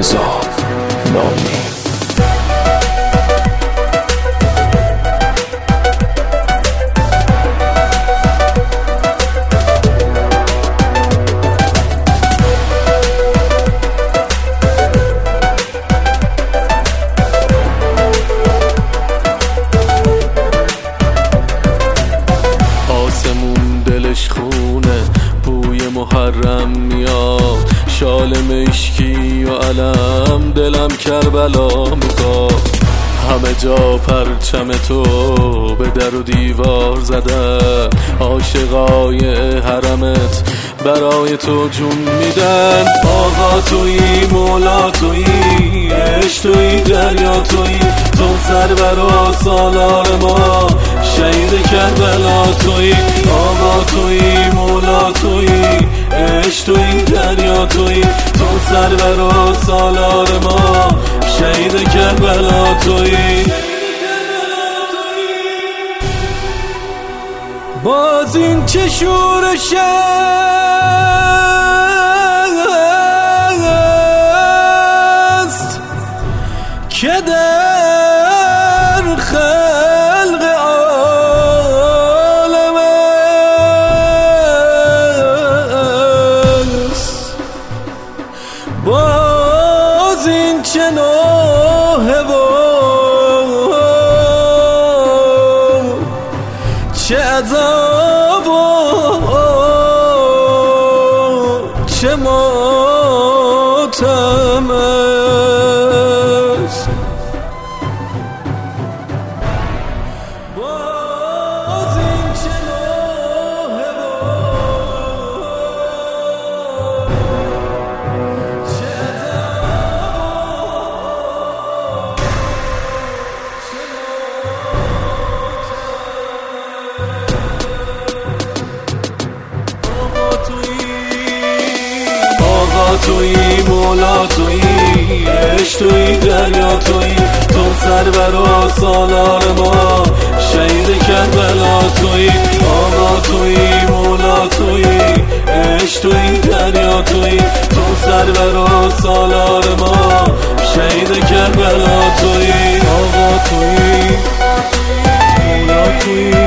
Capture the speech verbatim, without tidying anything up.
رضا نامی. آسمون دلش خونه، بوی محرم میاد، شال مشکی و علم، دلم کربلا میخواد. همه جا پرچم تو به در و دیوار زدن، عاشقای حرمت برای تو جون میدن. آقا تویی، مولا تویی، عشق تویی، دریا تویی، تو سرور و سالار ما، شهید کربلا تویی. آقا تویی، مولا تویی، عشق تویی، دریا تویی، تو سرور و سالار ما، شهید کربلا تویی. باز این چه شورش است که در خلق عالم است. باز این چه نوحه و چه عذاب و چه ماتم است. باز این چه نوحه و چه عذاب تویی، مولا تویی، عشق تویی، دریا تویی، تو سرور و سالار ما، شهید کربلا تویی. آقا تویی، مولا تویی، عشق تویی، دریا تویی، تو سرور و سالار ما، شهید کربلا تویی. آقا تویی، مولا تویی،